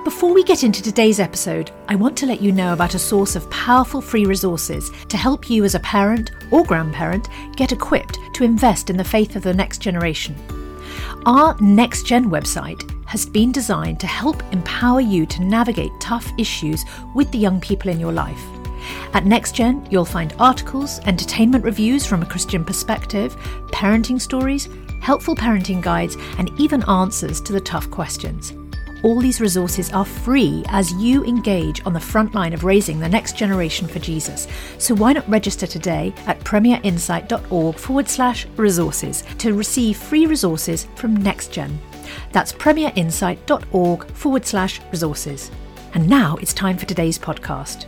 Before we get into today's episode, I want to let you know about a source of powerful free resources to help you as a parent or grandparent get equipped to invest in the faith of the next generation. Our Next Gen website has been designed to help empower you to navigate tough issues with the young people in your life. At NextGen, you'll find articles, entertainment reviews from a Christian perspective, parenting stories, helpful parenting guides, and even answers to the tough questions. All these resources are free as you engage on the front line of raising the next generation for Jesus. So why not register today at premierinsight.org/resources to receive free resources from NextGen. That's premierinsight.org/resources. And now it's time for today's podcast.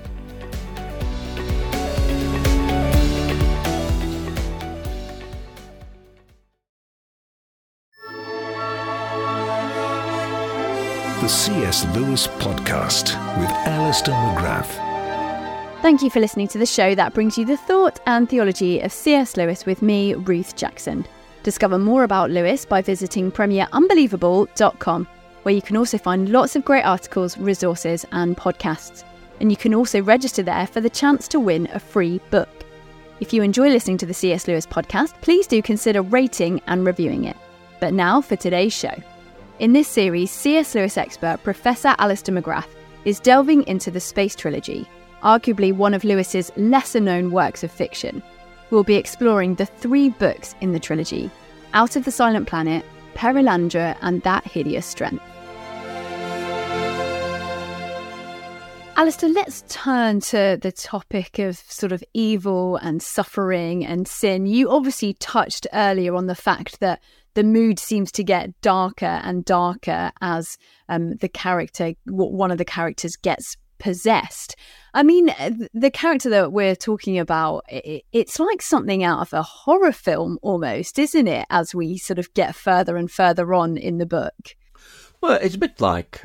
The C.S. Lewis Podcast with Alistair McGrath. Thank you for listening to the show that brings you the thought and theology of C.S. Lewis with me, Ruth Jackson. Discover more about Lewis by visiting premierunbelievable.com, where you can also find lots of great articles, resources and podcasts. And you can also register there for the chance to win a free book. If you enjoy listening to the C.S. Lewis Podcast, please do consider rating and reviewing it. But now for today's show. In this series, C.S. Lewis expert Professor Alistair McGrath is delving into the Space Trilogy, arguably one of Lewis's lesser-known works of fiction. We'll be exploring the 3 books in the trilogy: Out of the Silent Planet, Perelandra, and That Hideous Strength. Alistair, let's turn to the topic of sort of evil and suffering and sin. You obviously touched earlier on the fact that the mood seems to get darker and darker as one of the characters gets possessed. I mean, the character that we're talking about, it's like something out of a horror film almost, isn't it, as we sort of get further and further on in the book? Well, it's a bit like,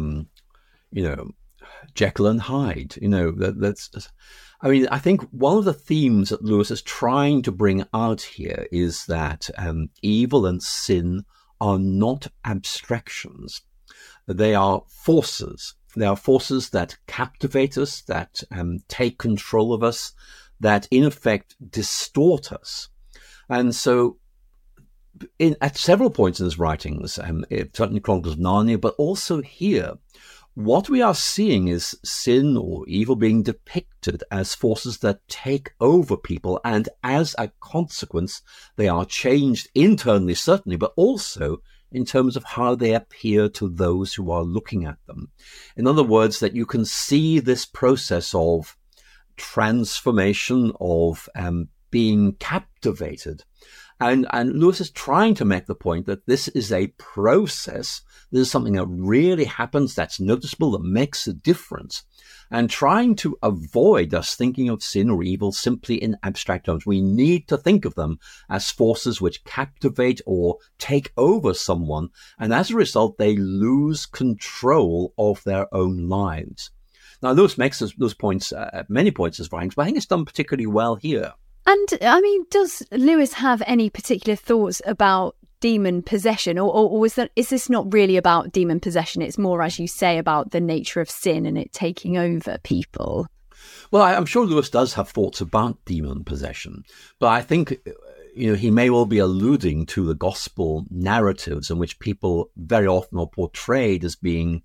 Jekyll and Hyde. I think one of the themes that Lewis is trying to bring out here is that evil and sin are not abstractions. They are forces. They are forces that captivate us, that take control of us, that in effect distort us. And so at several points in his writings, certainly Chronicles of Narnia, but also here, what we are seeing is sin or evil being depicted as forces that take over people, and as a consequence, they are changed internally, certainly, but also in terms of how they appear to those who are looking at them. In other words, that you can see this process of transformation, of being captivated. And Lewis is trying to make the point that this is a process. This is something that really happens, that's noticeable, that makes a difference. And trying to avoid us thinking of sin or evil simply in abstract terms. We need to think of them as forces which captivate or take over someone. And as a result, they lose control of their own lives. Now, Lewis makes those points at many points in his writings, but I think it's done particularly well here. And, I mean, does Lewis have any particular thoughts about demon possession? Or is this not really about demon possession? It's more, as you say, about the nature of sin and it taking over people. Well, I'm sure Lewis does have thoughts about demon possession. But I think, he may well be alluding to the gospel narratives in which people very often are portrayed as being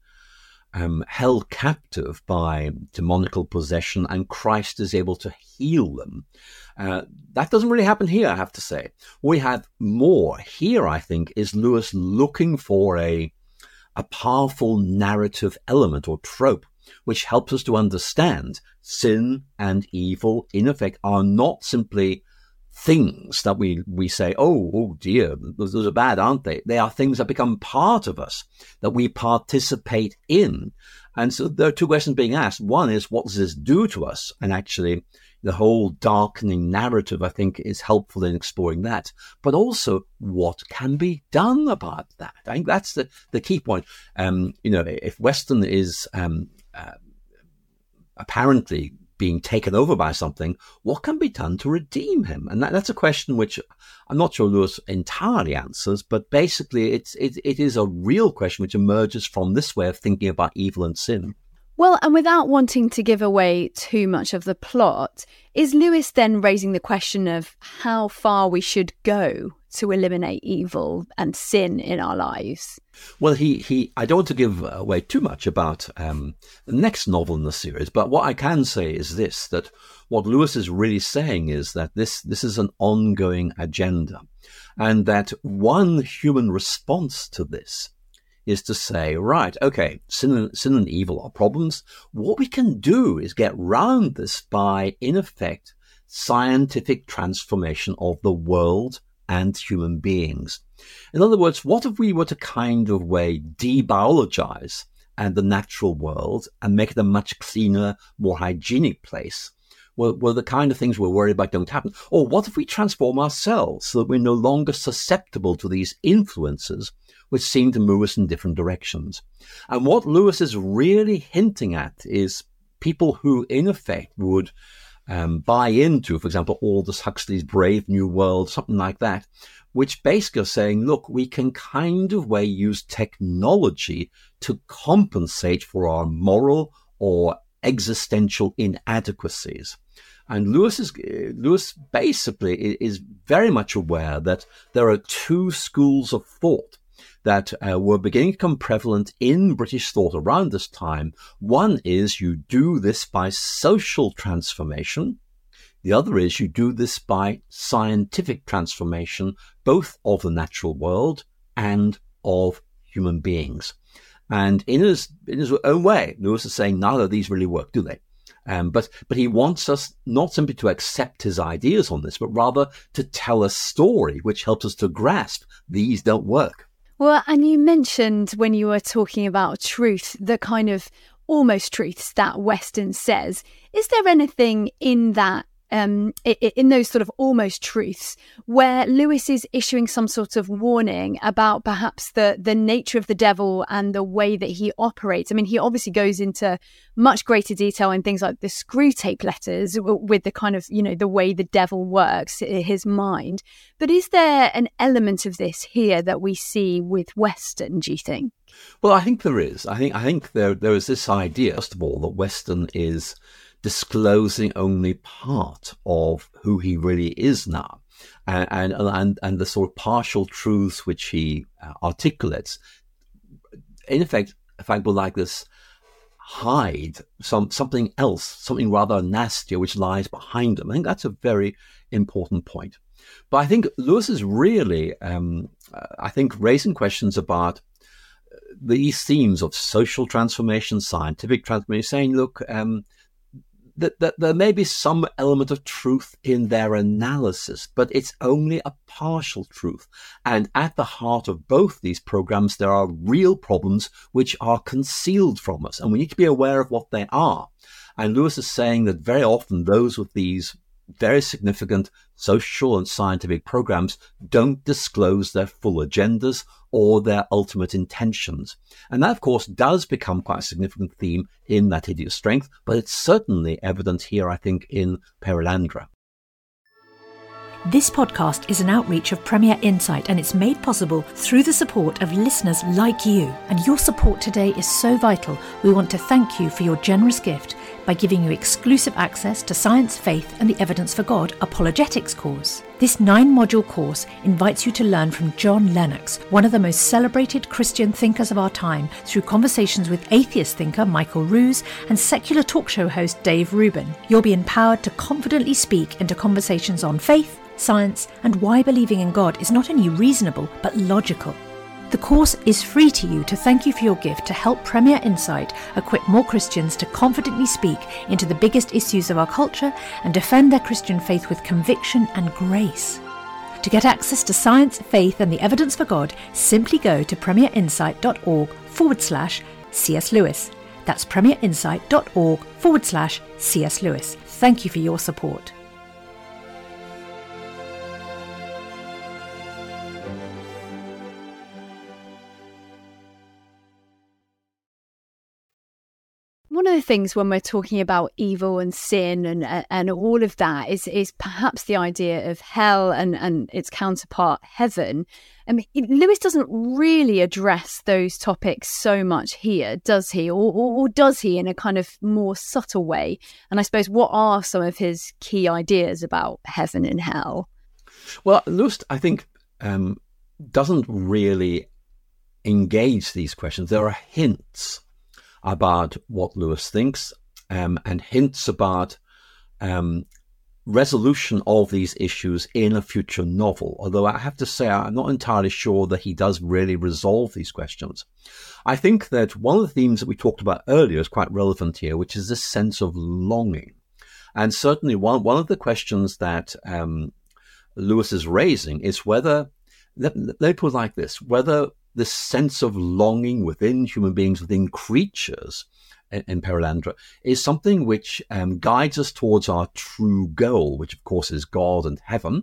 held captive by demonical possession, and Christ is able to heal them. That doesn't really happen here, I have to say. We have more here, I think, is Lewis looking for a powerful narrative element or trope which helps us to understand sin and evil, in effect, are not simply things that we say, oh dear, those are bad, aren't they? They are things that become part of us, that we participate in. And so there are 2 questions being asked. One is, what does this do to us? And actually, the whole darkening narrative, I think, is helpful in exploring that. But also, what can be done about that? I think that's the key point. If Weston is apparently being taken over by something, what can be done to redeem him? And that's a question which I'm not sure Lewis entirely answers, but basically it is a real question which emerges from this way of thinking about evil and sin. Well, and without wanting to give away too much of the plot, is Lewis then raising the question of how far we should go to eliminate evil and sin in our lives? Well, I don't want to give away too much about the next novel in the series, but what I can say is this, that what Lewis is really saying is that this is an ongoing agenda, and that one human response to this is to say, right, okay, sin and evil are problems. What we can do is get round this by, in effect, scientific transformation of the world and human beings. In other words, what if we were to kind of way debiologize and the natural world and make it a much cleaner, more hygienic place? Well, the kind of things we're worried about don't happen. Or what if we transform ourselves so that we're no longer susceptible to these influences which seem to move us in different directions? And what Lewis is really hinting at is people who, in effect, would buy into, for example, Aldous Huxley's Brave New World, something like that, which basically are saying, look, we can kind of way use technology to compensate for our moral or existential inadequacies. And Lewis basically is very much aware that there are two schools of thought that were beginning to become prevalent in British thought around this time. One is you do this by social transformation. The other is you do this by scientific transformation, both of the natural world and of human beings. And in his own way, Lewis is saying neither of these really work, do they? But he wants us not simply to accept his ideas on this, but rather to tell a story which helps us to grasp these don't work. Well, and you mentioned when you were talking about truth, the kind of almost truths that Weston says. Is there anything in that, in those sort of almost truths, where Lewis is issuing some sort of warning about perhaps the nature of the devil and the way that he operates? I mean, he obviously goes into much greater detail in things like the screw tape letters with the kind of, the way the devil works, his mind. But is there an element of this here that we see with Weston, do you think? Well, I think there is. I think there is this idea, first of all, that Weston is disclosing only part of who he really is now, and the sort of partial truths which he articulates, in effect will like this hide something else, something rather nastier which lies behind them. I think that's a very important point. But I think Lewis is really, raising questions about these themes of social transformation, scientific transformation, saying, look, that there may be some element of truth in their analysis, but it's only a partial truth. And at the heart of both these programs, there are real problems which are concealed from us, and we need to be aware of what they are. And Lewis is saying that very often those with these very significant social and scientific programs don't disclose their full agendas or their ultimate intentions. And that, of course, does become quite a significant theme in That Hideous Strength, but it's certainly evident here, I think, in Perelandra. This podcast is an outreach of Premier Insight, and it's made possible through the support of listeners like you. And your support today is so vital. We want to thank you for your generous gift by giving you exclusive access to Science, Faith and the Evidence for God Apologetics course. This 9-module course invites you to learn from John Lennox, one of the most celebrated Christian thinkers of our time, through conversations with atheist thinker Michael Ruse and secular talk show host Dave Rubin. You'll be empowered to confidently speak into conversations on faith, science, and why believing in God is not only reasonable, but logical. The course is free to you to thank you for your gift to help Premier Insight equip more Christians to confidently speak into the biggest issues of our culture and defend their Christian faith with conviction and grace. To get access to Science, Faith and the Evidence for God, simply go to premierinsight.org/C.S. Lewis. That's premierinsight.org/C.S. Lewis. Thank you for your support. One of the things when we're talking about evil and sin and all of that is perhaps the idea of hell and its counterpart, heaven. I mean, Lewis doesn't really address those topics so much here, does he? Or does he in a kind of more subtle way? And I suppose, what are some of his key ideas about heaven and hell? Well, Lewis, I think, doesn't really engage these questions. There are hints about what Lewis thinks, and hints about resolution of these issues in a future novel. Although I have to say, I'm not entirely sure that he does really resolve these questions. I think that one of the themes that we talked about earlier is quite relevant here, which is this sense of longing. And certainly one of the questions that Lewis is raising is whether, let me put it like this, whether this sense of longing within human beings, within creatures in Perelandra, is something which guides us towards our true goal, which of course is God and heaven,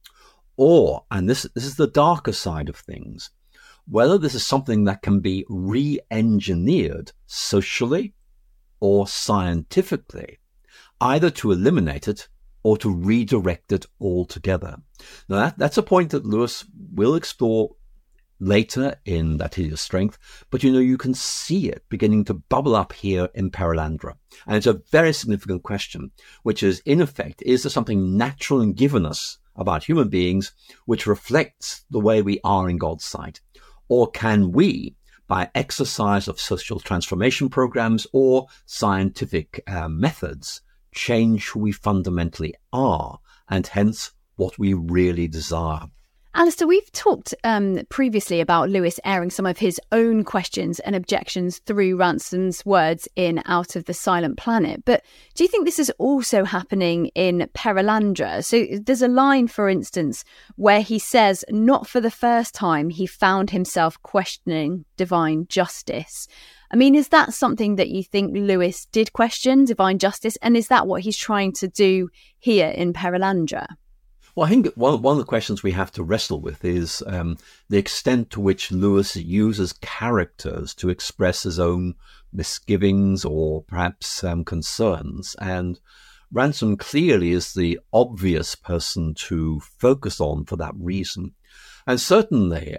or, and this is the darker side of things, whether this is something that can be re-engineered socially or scientifically, either to eliminate it or to redirect it altogether. Now that's a point that Lewis will explore later in That Hideous Strength, but you can see it beginning to bubble up here in Perelandra. And it's a very significant question, which is, in effect, is there something natural and given us about human beings which reflects the way we are in God's sight? Or can we, by exercise of social transformation programs or scientific methods, change who we fundamentally are, and hence what we really desire? Alistair, we've talked previously about Lewis airing some of his own questions and objections through Ransom's words in Out of the Silent Planet. But do you think this is also happening in Perelandra? So there's a line, for instance, where he says, not for the first time, he found himself questioning divine justice. I mean, is that something that you think Lewis did question, divine justice? And is that what he's trying to do here in Perelandra? Well, I think one of the questions we have to wrestle with is the extent to which Lewis uses characters to express his own misgivings or perhaps concerns. And Ransom clearly is the obvious person to focus on for that reason. And certainly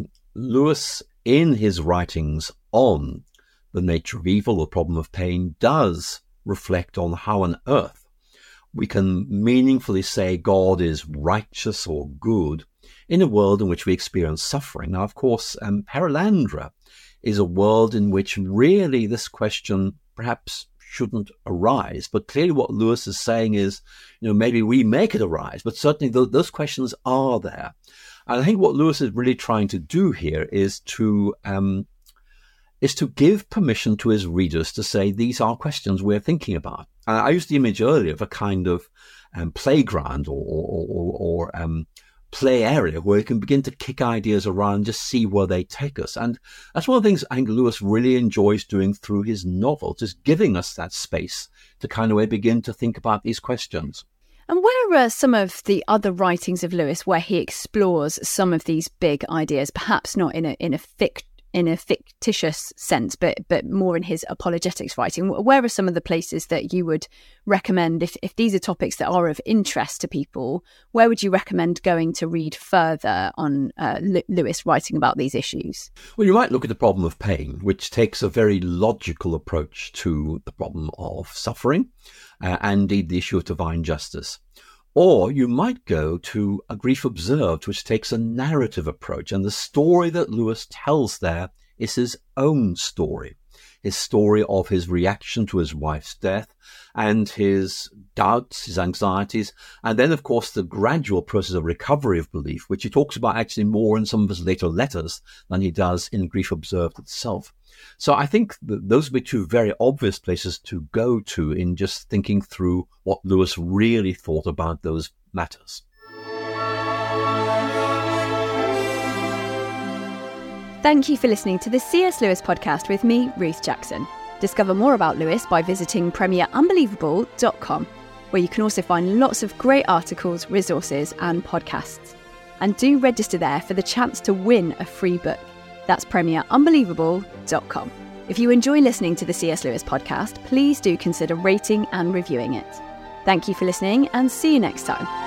Lewis, in his writings on the nature of evil, the problem of pain, does reflect on how on earth we can meaningfully say God is righteous or good in a world in which we experience suffering. Now, of course, Perelandra is a world in which really this question perhaps shouldn't arise. But clearly what Lewis is saying is, maybe we make it arise, but certainly those questions are there. And I think what Lewis is really trying to do here is to give permission to his readers to say, these are questions we're thinking about. I used the image earlier of a kind of playground or play area where you can begin to kick ideas around and just see where they take us. And that's one of the things I think Lewis really enjoys doing through his novel, just giving us that space to kind of begin to think about these questions. And where are some of the other writings of Lewis where he explores some of these big ideas, perhaps not in a fictitious sense, but more in his apologetics writing? Where are some of the places that you would recommend, if these are topics that are of interest to people, where would you recommend going to read further on Lewis writing about these issues? Well, you might look at the problem of pain, which takes a very logical approach to the problem of suffering, and indeed the issue of divine justice. Or you might go to A Grief Observed, which takes a narrative approach. And the story that Lewis tells there is his own story. His story of his reaction to his wife's death and his doubts, his anxieties. And then, of course, the gradual process of recovery of belief, which he talks about actually more in some of his later letters than he does in Grief Observed itself. So I think that those would be two very obvious places to go to in just thinking through what Lewis really thought about those matters. Thank you for listening to the C.S. Lewis podcast with me, Ruth Jackson. Discover more about Lewis by visiting premierunbelievable.com, where you can also find lots of great articles, resources and podcasts. And do register there for the chance to win a free book. That's premierunbelievable.com. If you enjoy listening to the C.S. Lewis podcast, please do consider rating and reviewing it. Thank you for listening, and see you next time.